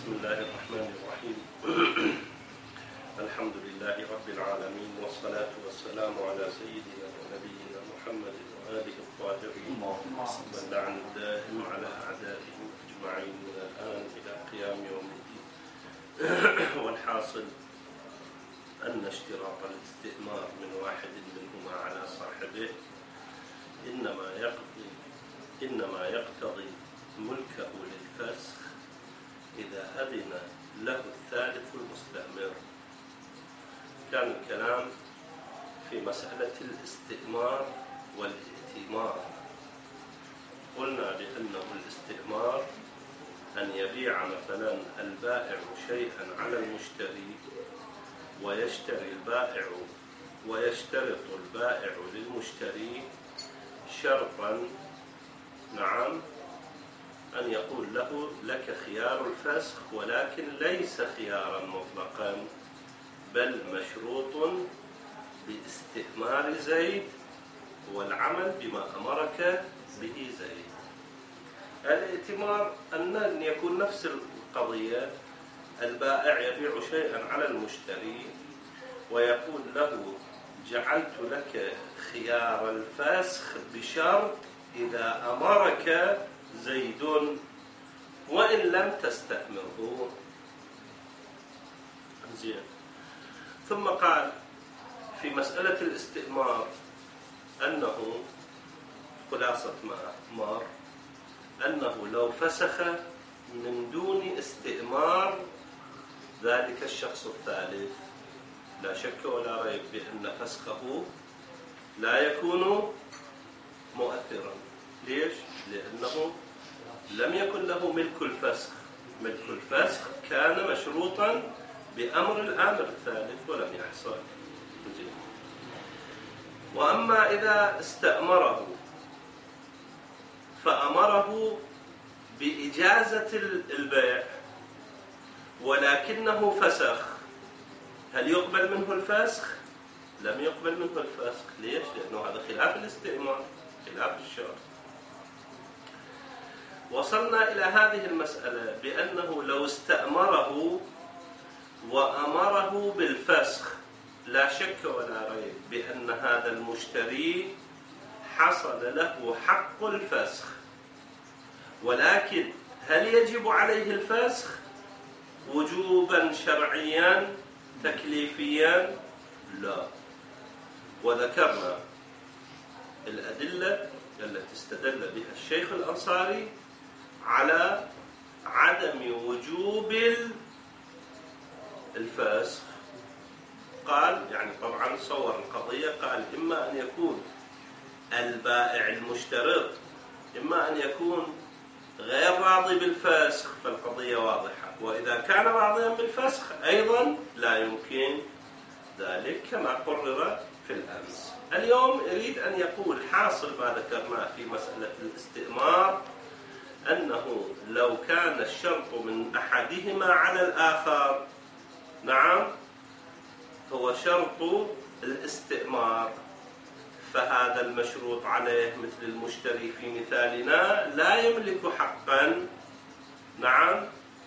بسم الله الرحمن الرحيم. الحمد لله رب العالمين، والصلاة والسلام على سيدنا ونبينا محمد وآله الطاهرين، واللعن الدائم على أعدائهم أجمعين من الآن إلى قيام يوم الدين. والحاصل أن اشتراط الاستئمار من واحد منهما على صاحبه إنما يقتضي ملكه للفسخ إذا أذن له الثالث المستأمر. كان الكلام في مسألة الاستئمار والائتمار. قلنا بأنه الاستئمار أن يبيع مثلا البائع شيئا على المشتري ويشترط البائع للمشتري شرطا، نعم، أن يقول له لك خيار الفسخ، ولكن ليس خيارا مطلقا، بل مشروط باستئمار زيد والعمل بما أمرك به زيد. الائتمار أن يكون نفس القضية، البائع يبيع شيئا على المشتري ويقول له جعلت لك خيار الفسخ بشرط إذا أمرك زيد وإن لم تستأمره. زين. ثم قال في مسألة الاستئمار أنه خلاصة ما مر أنه لو فسخ من دون استئمار ذلك الشخص الثالث، لا شك ولا ريب بأن فسخه لا يكون مؤثرا. ليش؟ لأنه لم يكن له ملك الفسخ. ملك الفسخ كان مشروطا بأمر الآمر الثالث ولم يحصل. وأما إذا استأمره فأمره بإجازة البيع ولكنه فسخ، هل يقبل منه الفسخ؟ لم يقبل منه الفسخ. ليش؟ لأنه هذا خلاف الاستئمار، خلاف الشرط. وصلنا إلى هذه المسألة بأنه لو استأمره وأمره بالفسخ لا شك ولا ريب بأن هذا المشتري حصل له حق الفسخ، ولكن هل يجب عليه الفسخ وجوبا شرعيا تكليفيا؟ لا. وذكرنا الأدلة التي استدل بها الشيخ الأنصاري على عدم وجوب الفسخ. قال يعني طبعا صور القضية، قال إما أن يكون البائع المشترط إما أن يكون غير راضي بالفسخ فالقضية واضحة، وإذا كان راضيا بالفسخ أيضا لا يمكن ذلك كما قرر في الأمس. اليوم يريد أن يقول حاصل ما ذكرناه في مسألة الاستئمار أنه لو كان الشرط من أحدهما على الآخر، نعم، هو شرط الاستئمار، فهذا المشروط عليه مثل المشتري في مثالنا لا يملك حقا، نعم،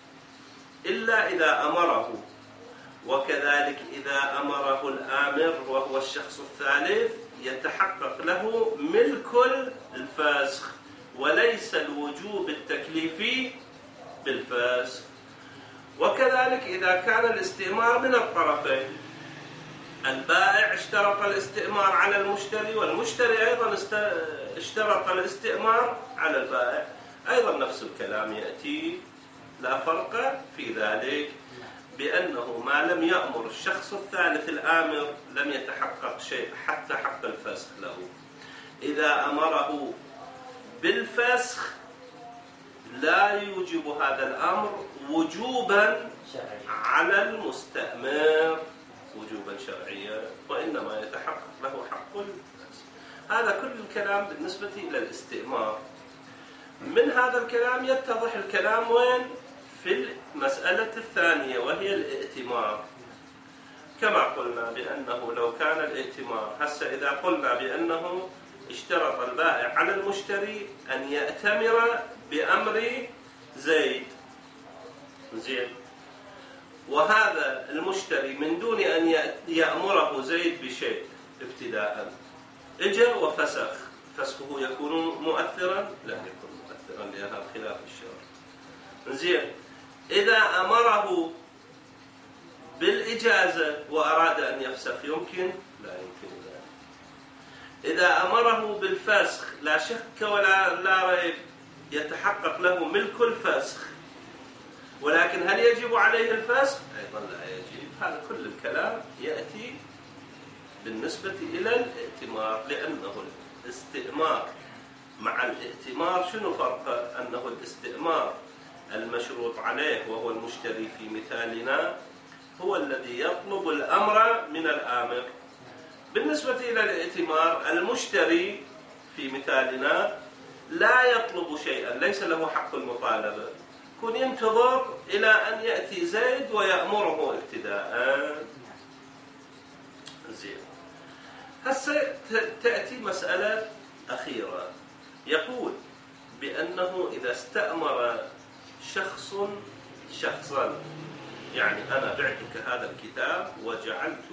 إلا إذا أمره. وكذلك إذا أمره الآمر وهو الشخص الثالث يتحقق له ملك الفسخ وليس الوجوب التكليفي بالفسخ. وكذلك إذا كان الاستئمار من الطرفين، البائع اشترط الاستئمار على المشتري والمشتري أيضا اشترط الاستئمار على البائع، أيضا نفس الكلام يأتي، لا فرق في ذلك، بأنه ما لم يأمر الشخص الثالث الآمر لم يتحقق شيء حتى حق الفسخ له. إذا أمره بالفسخ لا يوجب هذا الأمر وجوبا على المستأمر وجوبا شرعيا، وإنما يتحقق له حق الفسخ. هذا كل الكلام بالنسبة إلى الاستئمار. من هذا الكلام يتضح الكلام وين؟ في المسألة الثانية وهي الائتمار. كما قلنا بأنه لو كان الائتمار، هسه إذا قلنا بأنه اشترط البائع على المشتري أن يأتمر بأمر زيد، زين، المشتري من دون أن يأمره زيد بشيء ابتداء اجى وفسخ، فسخه يكون مؤثرا؟ لم يكن مؤثرا لأنها خلاف الشرع. زين، إذا أمره بالإجازة وأراد أن يفسخ يمكن؟ لا يمكن ذلك. إذا أمره بالفسخ لا شك ولا ريب يتحقق له ملك الفسخ، ولكن هل يجب عليه الفسخ؟ أيضا لا يجب. هذا كل الكلام يأتي بالنسبة إلى الائتمار، لأنه الاستئمار مع الائتمار شنو فرقه؟ أنه الاستئمار المشروط عليه وهو المشتري في مثالنا هو الذي يطلب الأمر من الآمر. بالنسبة إلى الائتمار المشتري في مثالنا لا يطلب شيئا، ليس له حق المطالبة، يكون ينتظر إلى أن يأتي زيد ويأمره ابتداء. زين، هسه تأتي مسألة أخيرة، يقول بأنه إذا استأمر شخصا، يعني أنا بعتك هذا الكتاب وجعلت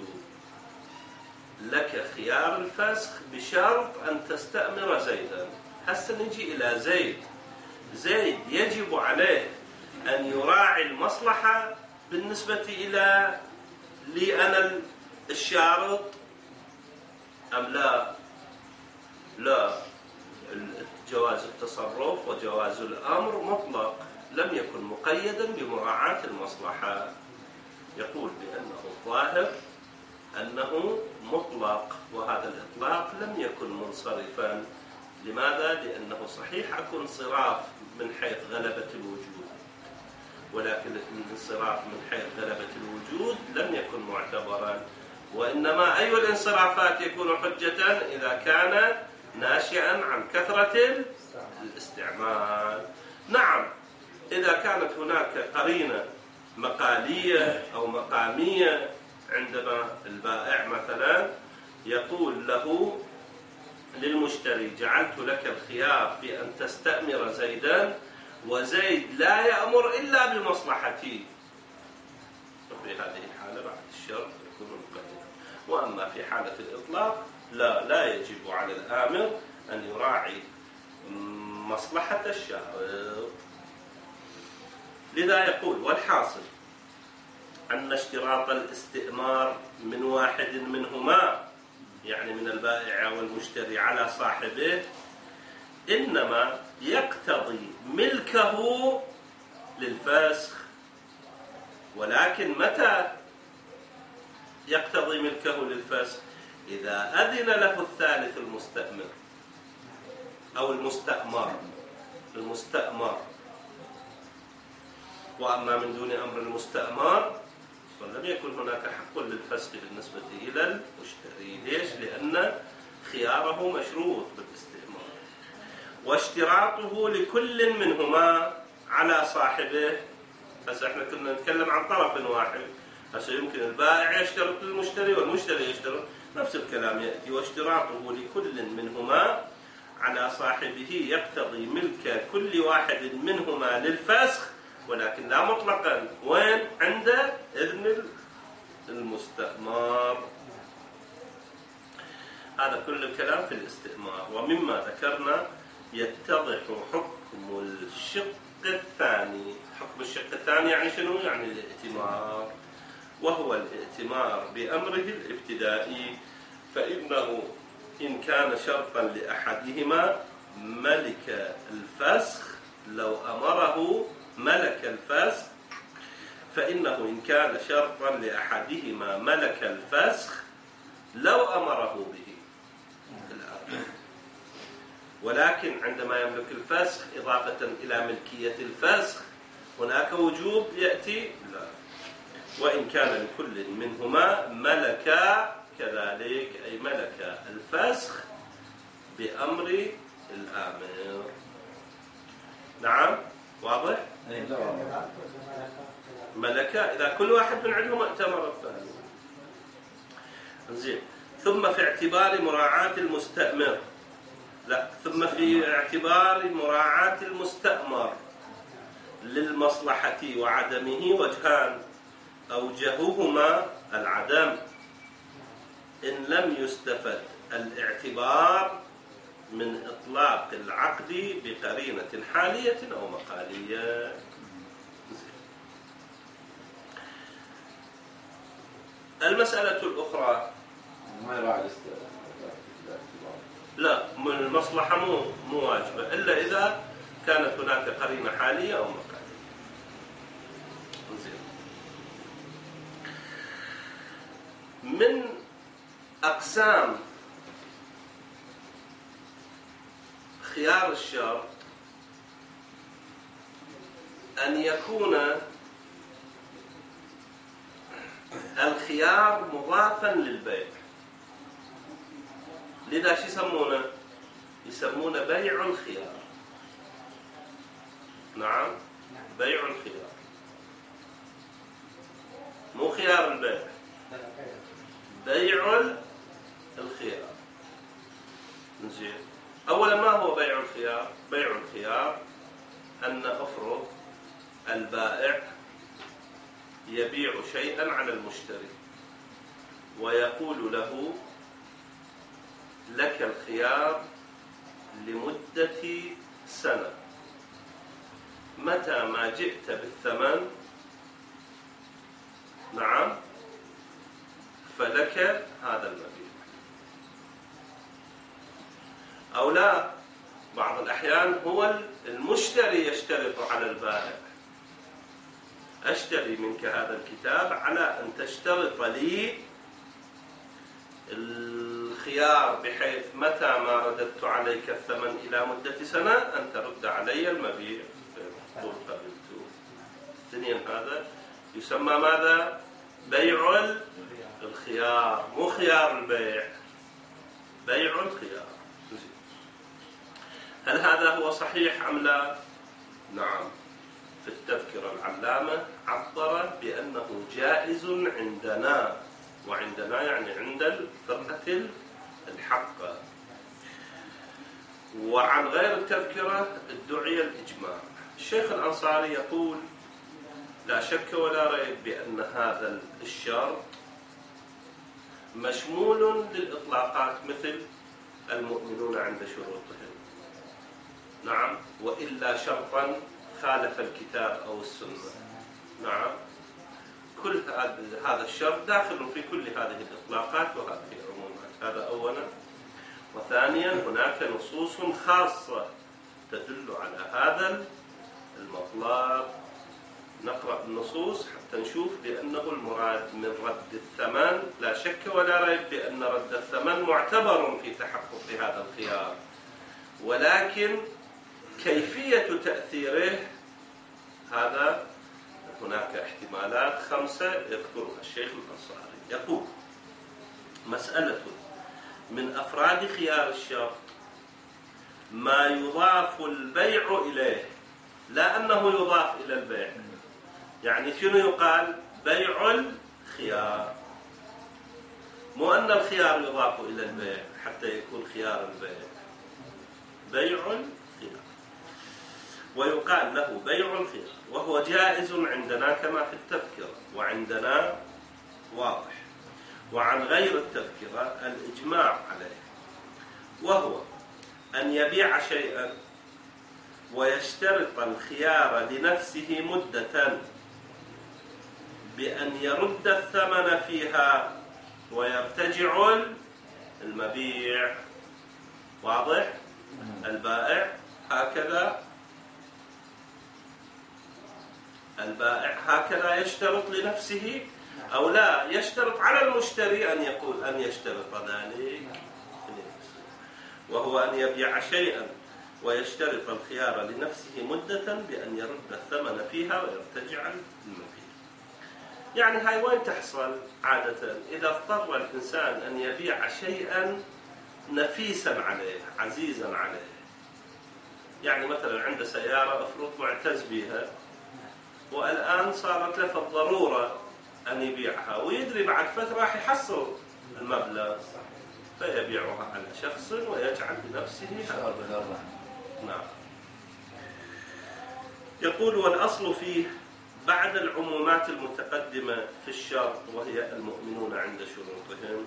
لك خيار الفسخ بشرط أن تستأمر زيدا. هسه نجي إلى زيد يجب عليه أن يراعي المصلحة بالنسبة إلى لي أنا الشارط أم لا؟ لا، جواز التصرف وجواز الأمر مطلق، لم يكن مقيدا بمراعاة المصلحة. يقول بأنه الظاهر أنه مطلق، وهذا الإطلاق لم يكن منصرفا. لماذا؟ لأنه صحيح أكون انصراف من حيث غلبة الوجود، ولكن الانصراف من حيث غلبة الوجود لم يكن معتبرا، وإنما أي الانصرافات يكون حجة إذا كان ناشئا عن كثرة الاستعمال. نعم، إذا كانت هناك قرينة مقالية أو مقامية، عندما البائع مثلا يقول له للمشتري جعلت لك الخيار في أن تستأمر زيدا وزيد لا يأمر إلا بمصلحتي، وفي هذه الحالة بعد الشرط يكون مقيدا. وأما في حالة الإطلاق لا يجب على الآمر أن يراعي مصلحة الشارط. لذا يقول والحاصل أن اشتراط الاستئمار من واحد منهما، يعني من البائع والمشتري، على صاحبه إنما يقتضي ملكه للفسخ. ولكن متى يقتضي ملكه للفسخ؟ إذا أذن له الثالث المستأمر أو المستأمر. وأما من دون أمر المستأمر فلم يكن هناك حق للفسخ بالنسبة إلى المشتري. ليش؟ لأن خياره مشروط بالاستئمار، واشتراطه لكل منهما على صاحبه. هسه احنا كنا نتكلم عن طرف واحد، هسه يمكن البائع يشترط للمشتري والمشتري يشترط، نفس الكلام يأتي. واشتراطه لكل منهما على صاحبه يقتضي ملك كل واحد منهما للفسخ، ولكن لا مطلقا. وين؟ عند إذن المستأمر. هذا كل الكلام في الاستئمار. ومما ذكرنا يتضح حكم الشق الثاني. حكم الشق الثاني يعني شنو؟ يعني الائتمار، وهو الائتمار بأمره الابتدائي، فإنه إن كان شرطا لأحدهما ملك الفسخ، لو أمره ملك الفسخ، فإنه إن كان شرطا لأحدهما ملك الفسخ لو أمره به الآخر. ولكن عندما يملك الفسخ إضافة إلى ملكية الفسخ هناك وجوب يأتي؟ لا. وإن كان لكل منهما ملكا كذلك، أي ملك الفسخ بأمر الآمر. نعم، واضح؟ ملكا إذا كل واحد من عندهم ائتمر الثاني. زين. ثم في اعتبار مراعاة المستأمر، ثم في اعتبار مراعاة المستأمر للمصلحة وعدمه وجهان. أوجههما العدم إن لم يستفد الاعتبار من إطلاق العقد بقرينة حالية أو مقالية. المسألة الأخرى ما يراعي لا، المصلحة مو واجبة إلا إذا كانت هناك قرينة حالية أو مقالية. من أقسام خيار الشرط أن يكون الخيار مضافا للبيع. لذا شو يسمونه؟ يسمونه بيع الخيار. نعم، بيع الخيار، مو خيار البيع، بيع الخيار. زين، أولا ما هو بيع الخيار؟ بيع الخيار أن أفرض البائع يبيع شيئا على المشتري ويقول له لك الخيار لمدة سنة، متى ما جئت بالثمن نعم فلك هذا المبيع. أو لا، بعض الأحيان هو المشتري يشترط على البائع أشتري منك هذا الكتاب على أن تشترط لي الخيار بحيث متى ما رددت عليك الثمن إلى مدة سنة أن ترد علي المبيع. الثنين هذا يسمى ماذا؟ بيع الخيار، مو خيار البيع، بيع الخيار. هل هذا هو صحيح أم لا؟ نعم، في التذكرة العلامة عبر بأنه جائز عندنا، وعندنا يعني عند الفرقة الحقة. وعن غير التذكرة ادعي الإجماع. الشيخ الأنصاري يقول لا شك ولا ريب بأن هذا الشرط مشمول للإطلاقات مثل المؤمنون عند شروطهم. نعم، وإلا شرطا خالف الكتاب أو السنة. نعم، كل هذا الشرط داخل في كل هذه الإطلاقات وهذه العمومات. هذا أولا. وثانيا هناك نصوص خاصة تدل على هذا المطلب. نقرأ النصوص حتى نشوف بأنه المراد من رد الثمن لا شك ولا ريب بأن رد الثمن معتبر في تحقق هذا الخيار، ولكن كيفية تأثيره هذا هناك احتمالات 5 يذكرها الشيخ الأنصاري. يقول مسألة من أفراد خيار الشرط ما يضاف البيع إليه، لا أنه يضاف إلى البيع. يعني شنو يقال؟ بيع الخيار، مو أن الخيار يضاف إلى البيع حتى يكون خيار البيع، بيع الخيار، ويقال له بيع الخيار، وهو جائز عندنا كما في التذكرة، وعندنا واضح. وعن غير التذكرة الإجماع عليه، وهو أن يبيع شيئا ويشترط الخيار لنفسه مدة بأن يرد الثمن فيها ويرتجع المبيع. واضح؟ البائع هكذا يشترط لنفسه، أو لا يشترط على المشتري أن يقول أن يشترط ذلك، وهو أن يبيع شيئا ويشترط الخيار لنفسه مدة بأن يرد الثمن فيها ويرتجع المبيع. يعني هاي وين تحصل عادة؟ إذا اضطر الإنسان أن يبيع شيئا نفيسا عليه عزيزا عليه، يعني مثلا عنده سيارة أفرض معتز بها والآن صارت له الضرورة أن يبيعها، ويدري بعد فترة راح يحصل المبلغ فيبيعها على شخص ويجعل لنفسه هذا. نعم. يقول والأصل فيه بعد العمومات المتقدمة في الشرط وهي المؤمنون عند شروطهم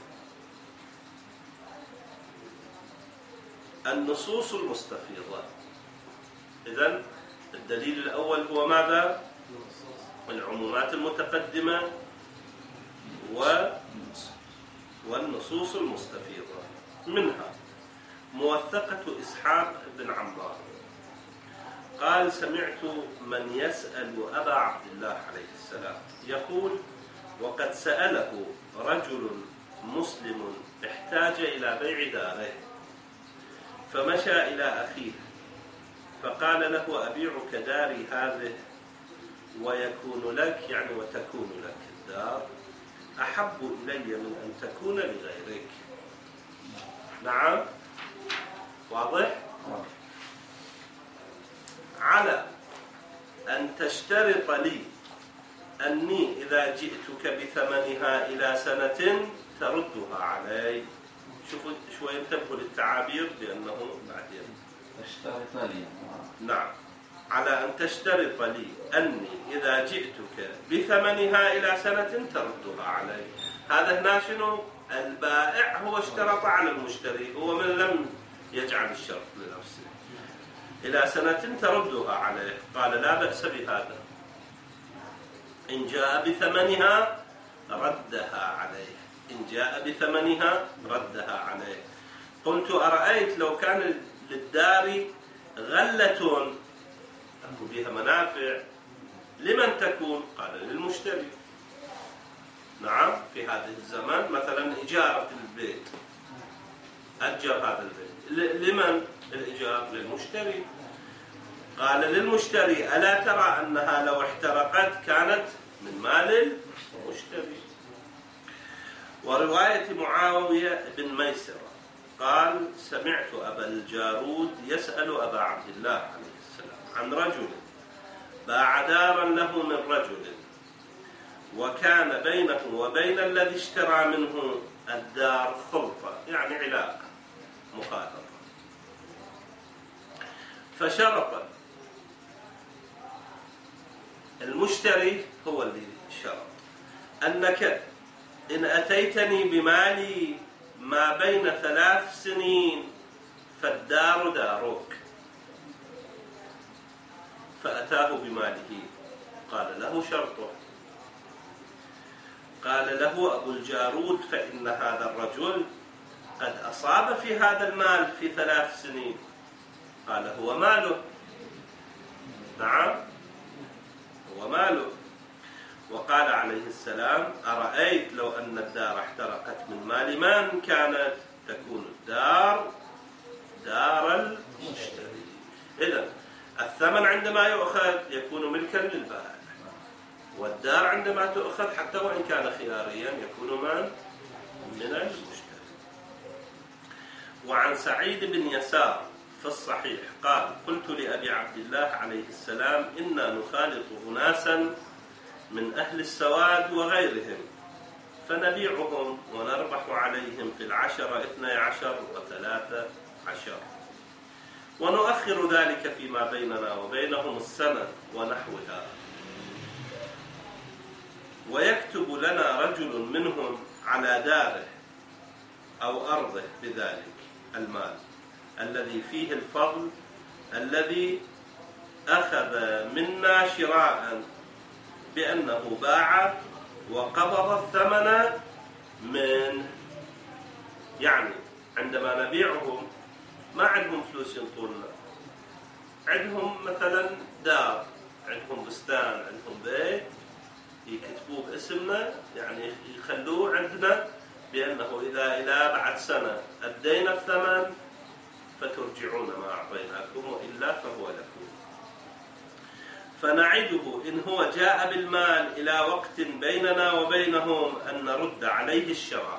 النصوص المستفيضة. إذن الدليل الأول هو ماذا؟ العمومات المتقدمة والنصوص المستفيضة. منها موثقة إسحاق بن عمار قال سمعت من يسأل أبا عبد الله عليه السلام يقول وقد سأله رجل مسلم احتاج إلى بيع داره فمشى إلى أخيه فقال له أبيعك داري هذه ويكون لك يعني وتكون لك الدار أحب إلي من أن تكون لغيرك. نعم واضح؟ على أن تشترط لي أني إذا جئتك بثمنها إلى سنة تردها علي. شوفوا شوي انتبهوا للتعابير لأنه بعدين تشترط لي. نعم على أن تشترط لي أني إذا جئتك بثمنها إلى سنة تردها علي. هذا هنا شنو؟ البائع هو اشترط على المشتري، هو من لم يجعل الشرط لنفسه. إلى سنة تردها عليه. قال لا بأس بهذا، إن جاء بثمنها ردها عليه، إن جاء بثمنها ردها عليه. قلت أرأيت لو كان للدار غلة بها منافع لمن تكون؟ قال للمشتري. نعم في هذا الزمان مثلا إجارة البيت، أجر هذا البيت لمن الإجار؟ للمشتري. قال للمشتري ألا ترى أنها لو احترقت كانت من مال المشتري. ورواية معاوية بن ميسرة قال سمعت أبا الجارود يسأل أبا عبد الله عليه السلام عن رجل باع دارا له من رجل وكان بينه وبين الذي اشترى منه الدار خلطة يعني علاقة مخالطة، فشرط المشتري هو اللي شرط أنك إن أتيتني بمالي ما بين 3 سنين فالدار دارك. فأتاه بماله قال له شرطه. قال له أبو الجارود فإن هذا الرجل قد أصاب في هذا المال في 3 سنين. قال هو ماله. نعم هو ماله. وقال عليه السلام أرأيت لو أن الدار احترقت من مال من كانت؟ تكون الدار دار المشتري. إذن الثمن عندما يؤخذ يكون ملكا للبائع، والدار عندما تؤخذ حتى وإن كان خياريا يكون من المشتري. وعن سعيد بن يسار في الصحيح قال قلت لأبي عبد الله عليه السلام إنا نخالط أناسا من أهل السواد وغيرهم فنبيعهم ونربح عليهم في 10 12 و13 ونؤخر ذلك فيما بيننا وبينهم السنة ونحوها، ويكتب لنا رجل منهم على داره أو أرضه بذلك المال الذي فيه الفضل الذي أخذ منا شراء بأنه باع وقبض الثمن منه. يعني عندما نبيعهم ما عندهم فلوس ينطونا، عندهم مثلا دار، عندهم بستان، عندهم بيت يكتبوه باسمنا، يعني يخلوه عندنا بأنه إذا بعد سنة أدينا الثمن فترجعون ما أعطيناكم وإلا فهو لكم. فنعده إن هو جاء بالمال إلى وقت بيننا وبينهم أن نرد عليه الشراء.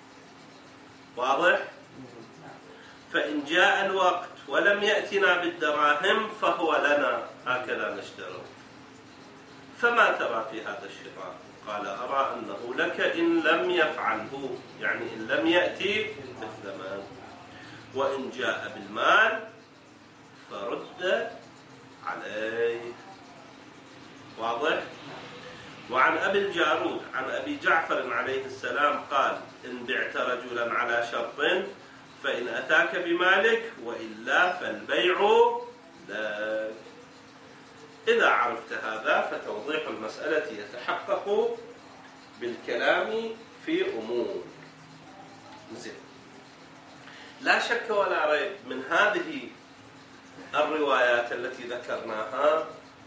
واضح؟ فإن جاء الوقت ولم يأتنا بالدراهم فهو لنا، هكذا نشترط. فما ترى في هذا الشراء؟ قال أرى أنه لك إن لم يفعله، يعني إن لم يأتي بالثمن، وإن جاء بالمال فرد عليه. واضح؟ وعن أبي الجارود عن أبي جعفر عليه السلام قال: إن بعت رجلا على شرط فإن أتاك بمالك وإلا فالبيع لك. إذا عرفت هذا فتوضيح المسألة يتحقق بالكلام في أمور. زين. لا شك ولا ريب من هذه الروايات التي ذكرناها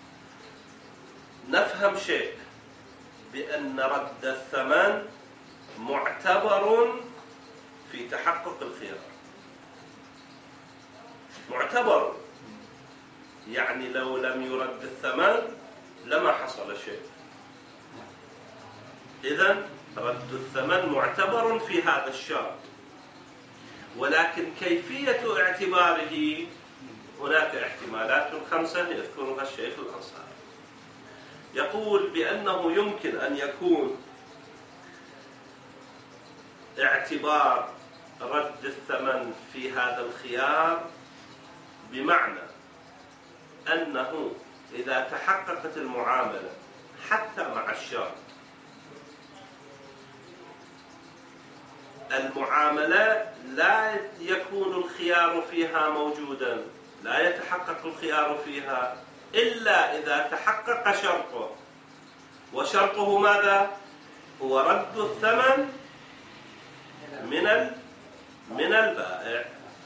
نفهم شيء، بأن رد الثمن معتبر في تحقق الخيار. معتبر يعني لو لم يرد الثمن لما حصل شيء. إذن رد الثمن معتبر في هذا الشرط، ولكن كيفية اعتباره هناك احتمالات 5 يذكرها الشيخ الأنصاري. يقول بأنه يمكن أن يكون اعتبار رد الثمن في هذا الخيار بمعنى أنه إذا تحققت المعاملة حتى مع الشرط، المعاملة لا يكون الخيار فيها موجودا، لا يتحقق الخيار فيها إلا إذا تحقق شرطه، وشرطه ماذا؟ هو رد الثمن من البائع.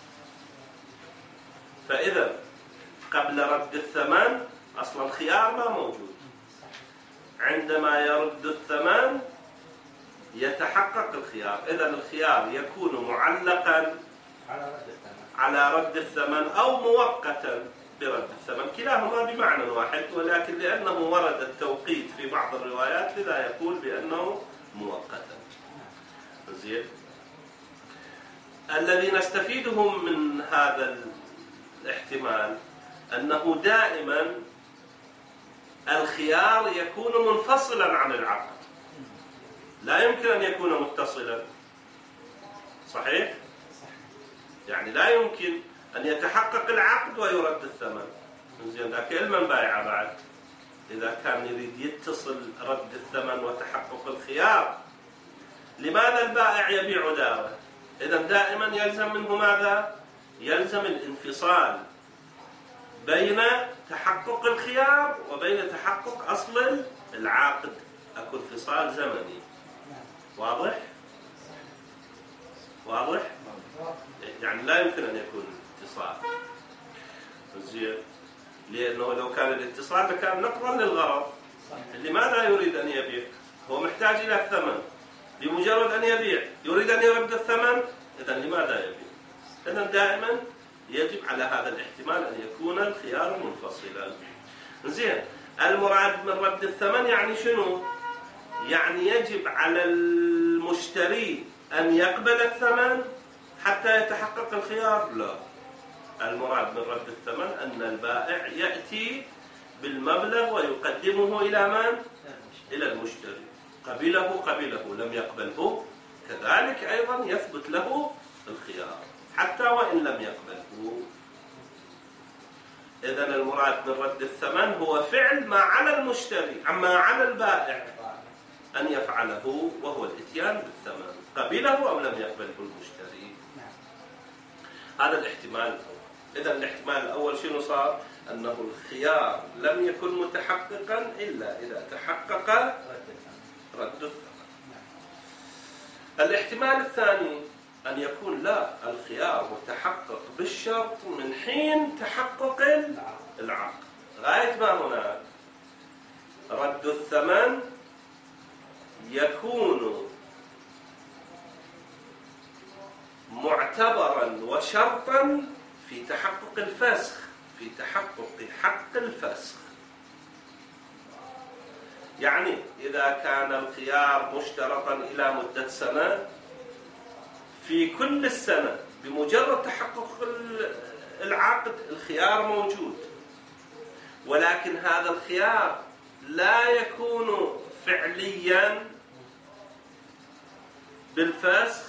فإذا قبل رد الثمن أصلا الخيار ما موجود، عندما يرد الثمن يتحقق الخيار. إذا الخيار يكون معلقا على رد الثمن أو مؤقتا برد الثمن، كلاهما بمعنى واحد، ولكن لأنه ورد التوقيت في بعض الروايات لذا يقول بأنه مؤقتا. زين. الذي نستفيده من هذا الاحتمال أنه دائما الخيار يكون منفصلا عن العقد، لا يمكن أن يكون متصلا. صحيح؟ يعني لا يمكن أن يتحقق العقد ويرد الثمن. زين، ذاك المن بايع بعد إذا كان يريد يتصل رد الثمن وتحقق الخيار. لماذا البائع يبيع داره؟ إذا دائما يلزم منه ماذا؟ يلزم الانفصال بين تحقق الخيار وبين تحقق أصل العقد. أكو انفصال زمني. واضح؟ واضح؟ يعني لا يمكن أن يكون اتصال. زين. لأنه لو كان الاتصال لكان نقضا للغرض. لماذا يريد أن يبيع؟ هو محتاج إلى الثمن، بمجرد أن يبيع يريد أن يرد الثمن، إذن لماذا يبيع؟ إذن دائما يجب على هذا الاحتمال أن يكون الخيار منفصلا. زين. المراد من رد الثمن يعني شنو؟ يعني يجب على المشتري أن يقبل الثمن حتى يتحقق الخيار؟ لا. المراد من رد الثمن أن البائع يأتي بالمبلغ ويقدمه إلى من؟ إلى المشتري. قبله، لم يقبله كذلك أيضا يثبت له الخيار حتى وإن لم يقبله. إذن المراد من رد الثمن هو فعل ما على المشتري عما على البائع أن يفعله، وهو الإتيان بالثمن قبله أو لم يقبله المشتري. هذا الاحتمال الأول. إذن الاحتمال الأول شنو صار؟ أنه الخيار لم يكن متحققا إلا إذا تحقق رد الثمن. الاحتمال الثاني أن يكون لا، الخيار متحقق بالشرط من حين تحقق العقد. غاية ما هناك رد الثمن يكون معتبرا وشرطا في تحقق الفسخ، في تحقق حق الفسخ. يعني إذا كان الخيار مشترطا إلى مدة سنة، في كل السنة بمجرد تحقق العقد الخيار موجود، ولكن هذا الخيار لا يكون فعليا بالفسخ.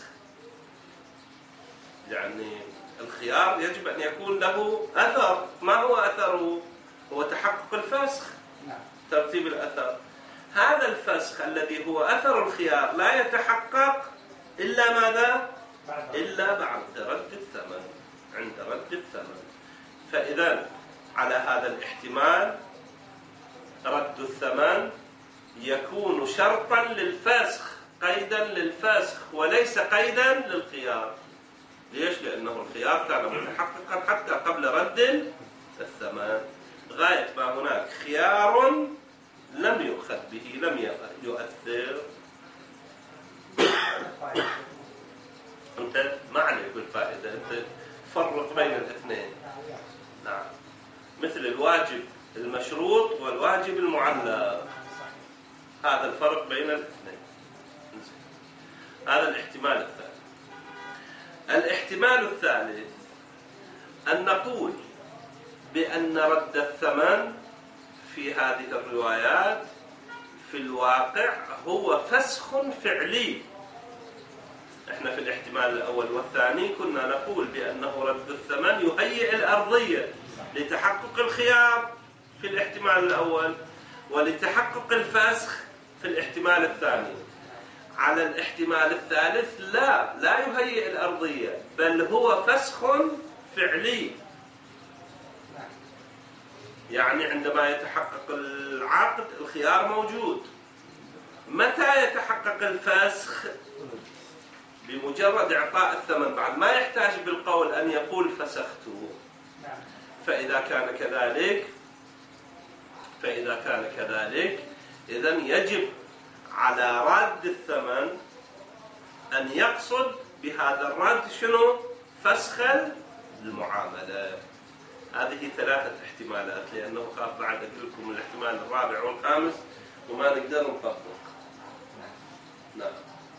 يعني الخيار يجب أن يكون له أثر. ما هو أثره؟ هو تحقق الفسخ. ترتيب الأثر. هذا الفسخ الذي هو أثر الخيار لا يتحقق إلا ماذا؟ إلا بعد رد الثمن، عند رد الثمن. فإذا على هذا الاحتمال رد الثمن يكون شرطا للفسخ، قيدا للفسخ، وليس قيدا للخيار. ليش؟ لأنه الخيار كان متحققا حتى قبل رد الثمن. غاية ما هناك خيار لم يؤخذ به، لم يؤثر. أنت ما عليك بالفائدة، أنت فرق بين الاثنين. نعم، مثل الواجب المشروط والواجب المعلق، هذا الفرق بين الاثنين. هذا الاحتمال الثالث. الاحتمال الثالث أن نقول بأن رد الثمن في هذه الروايات في الواقع هو فسخ فعلي. احنا في الاحتمال الأول والثاني كنا نقول بأنه رد الثمن يهيئ الأرضية لتحقق الخيار في الاحتمال الأول ولتحقق الفسخ في الاحتمال الثاني. على الاحتمال الثالث لا يهيئ الأرضية، بل هو فسخ فعلي. يعني عندما يتحقق العقد الخيار موجود. متى يتحقق الفسخ؟ بمجرد إعطاء الثمن، بعد ما يحتاج بالقول أن يقول فسخته. فإذا كان كذلك إذن يجب على رد الثمن أن يقصد بهذا الرد شنو؟ فسخ المعاملة. هذه ثلاثة احتمالات، لأنه خاف بعد أقول لكم الاحتمال الرابع والخامس وما نقدر نطبق. نعم.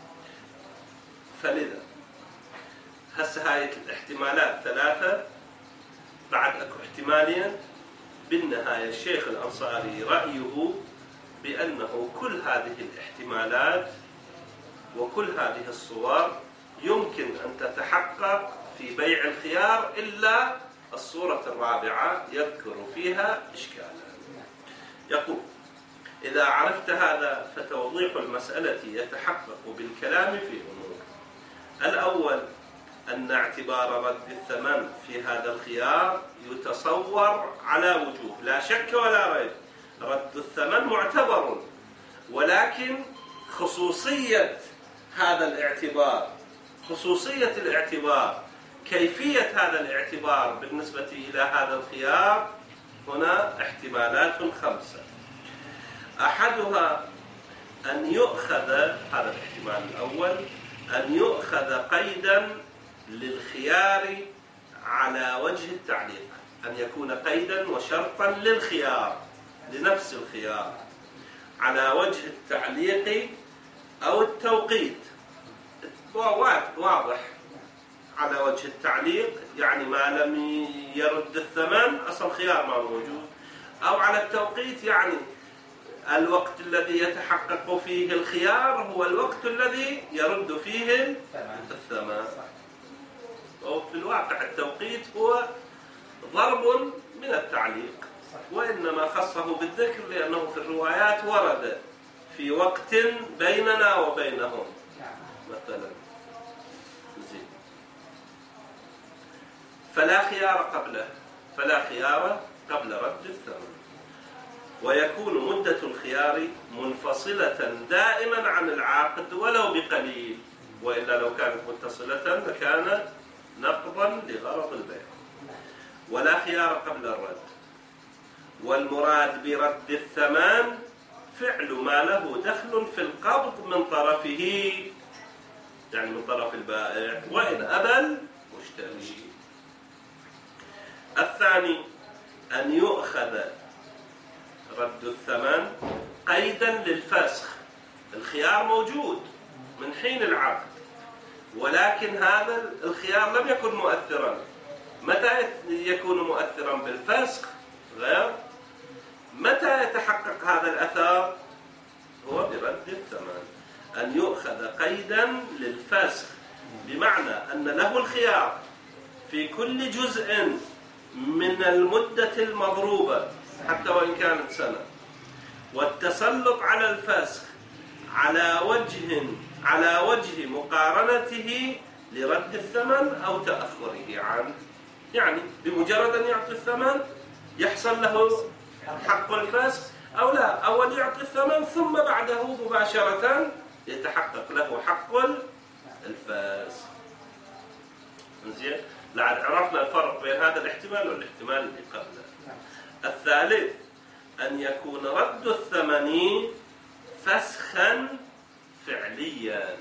فلذا هسه هاي الاحتمالات ثلاثة، بعد أكو احتمالين. بالنهاية الشيخ الأنصاري رأيه بأنه كل هذه الاحتمالات وكل هذه الصور يمكن أن تتحقق في بيع الخيار إلا الصورة الرابعة يذكر فيها إشكالا. يقول: إذا عرفت هذا فتوضيح المسألة يتحقق بالكلام في أمور. الأول أن اعتبار رد الثمن في هذا الخيار يتصور على وجوه، لا شك ولا ريب. رد الثمن معتبر، ولكن خصوصية هذا الاعتبار، خصوصية الاعتبار، كيفية هذا الاعتبار بالنسبة إلى هذا الخيار، هنا احتمالات خمسة. أحدها أن يؤخذ، هذا الاحتمال الأول، أن يؤخذ قيدا للخيار على وجه التعليق، أن يكون قيدا وشرطا للخيار، لنفس الخيار، على وجه التعليق أو التوقيت. واضح، على وجه التعليق يعني ما لم يرد الثمن أصل خيار ما موجود، أو على التوقيت يعني الوقت الذي يتحقق فيه الخيار هو الوقت الذي يرد فيه الثمن. وفي الواقع التوقيت هو ضرب من التعليق، وإنما خصه بالذكر لأنه في الروايات ورد في وقت بيننا وبينهم مثلا. فلا خيار قبل رد الثمن. ويكون مدة الخيار منفصلة دائما عن العقد ولو بقليل، وإلا لو كانت متصلة لكان نقضا لغرض البيع. ولا خيار قبل الرد. والمراد برد الثمن فعل ما له دخل في القبض من طرفه، يعني من طرف البائع، وإن أبى المشتري. الثاني أن يؤخذ رد الثمن قيدا للفسخ. الخيار موجود من حين العقد، ولكن هذا الخيار لم يكن مؤثرا. متى يكون مؤثرا بالفسخ؟ غير متى يتحقق هذا الأثر؟ هو برد الثمن. أن يؤخذ قيدا للفسخ، بمعنى أن له الخيار في كل جزء من المدة المضروبة حتى وإن كانت سنة، والتسلط على الفسخ على وجه مقارنته لرد الثمن أو تأخره عنه. يعني بمجرد أن يعطي الثمن يحصل له حق الفسخ، أو لا، أول يعطي الثمن ثم بعده مباشرة يتحقق له حق الفسخ. زين، لعل عرفنا الفرق بين هذا الاحتمال والاحتمال اللي قبله. الثالث أن يكون رد الثمن فسخا فعليا.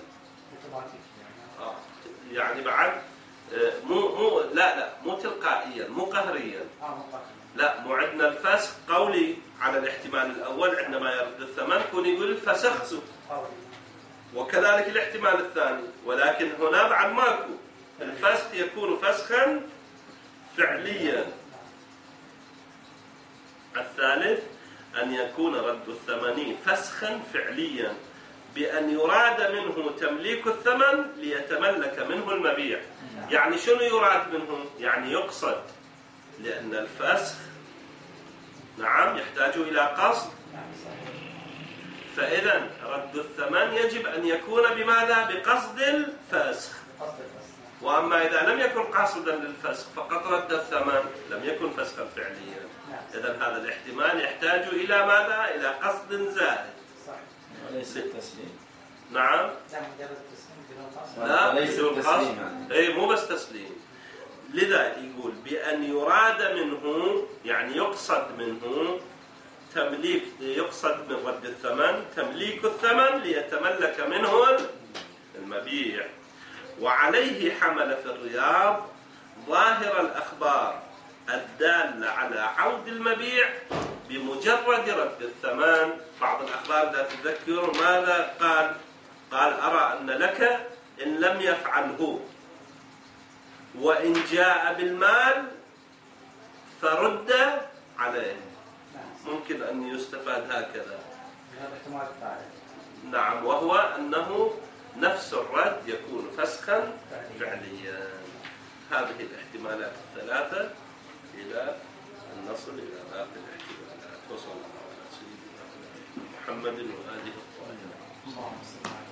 يعني بعد مو تلقائيا، مو قهريا. لا، مو عندنا الفسخ قولي على الاحتمال الأول عندما يرد الثمن كون يقول فسخته، وكذلك الاحتمال الثاني، ولكن هنا بعد ماكو. الفسخ يكون فسخا فعليا. الثالث أن يكون رد الثمن فسخا فعليا بأن يراد منه تمليك الثمن ليتملك منه المبيع. يعني شنو يراد منه؟ يعني يقصد، لأن الفسخ نعم يحتاج إلى قصد. فإذا رد الثمن يجب أن يكون بماذا؟ بقصد الفسخ. وأما إذا لم يكن قاصدا للفسخ فقط رد الثمن لم يكن فسخا فعليا. إذا هذا الاحتمال يحتاج إلى ماذا؟ إلى قصد زائد. وليس التسليم. نعم. لا، بدون قصد. أي مو بس تسليم. لذا يقول بأن يراد منه، يعني يقصد منه تمليك، يقصد من رد الثمن تمليك الثمن ليتملك منه المبيع. وعليه حمل في الرياض ظاهر الأخبار الدالة على عود المبيع بمجرد رد الثمن. بعض الأخبار لا تذكر ماذا قال أرى أن لك إن لم يفعله، وإن جاء بالمال فرد عليه. ممكن أن يستفاد هكذا. نعم، وهو أنه نفس الرد يكون فسخا فعليا. هذه الاحتمالات الثلاثة إلى أن نصل إلى باقي الاحتمالات. وصلى الله على سيدنا محمد وآله الطاهرين.